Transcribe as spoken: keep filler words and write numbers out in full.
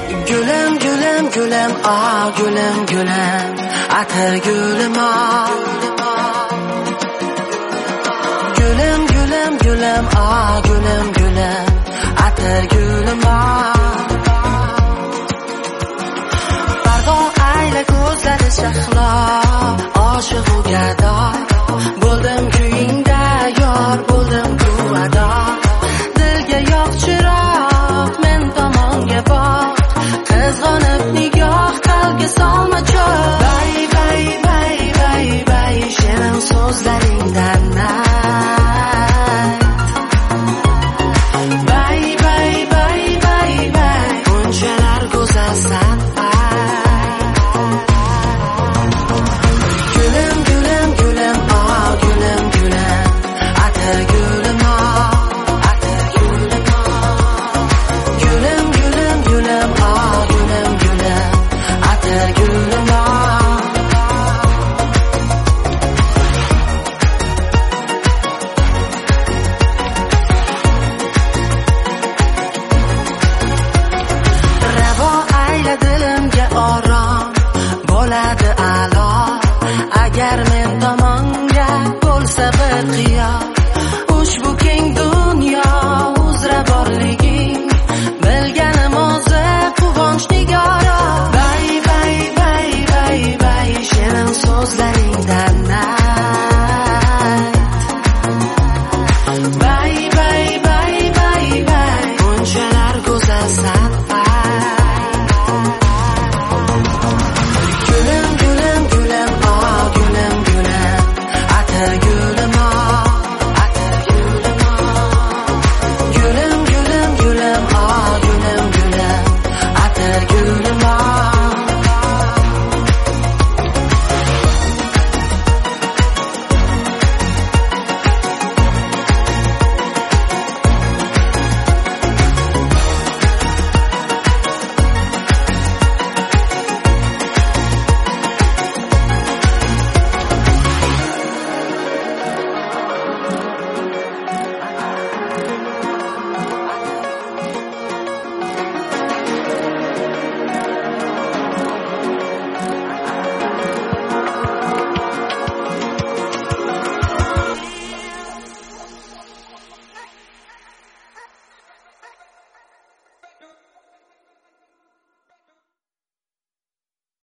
Gülüm gülüm gülüm ah gülüm gülüm atar gülüm ah. Gülüm gülüm gülüm ah gülüm gülüm atar gülüm ah. Bardo ayla ko'zlari shahlo oshiq u gado bo'ldim kuyingda yor bo'ldim kuvado dilga yoq chiroq men tomonga boq qizg'onib nigoh qalbga solma cho'g bay bay bay bay bay shirin so'zlaringdan bay bay bay bay bay bunchalar go'zalsan gülüm gülüm gülüm ah gülüm gülüm atar gülüm ah atar gülüm ah gülüm gülüm gülüm ah gülüm gülüm atar gülüm ah. Ravo ayla dilimga orom bo'ladi a'lo agar men tomonga bo'lsa bir qiyo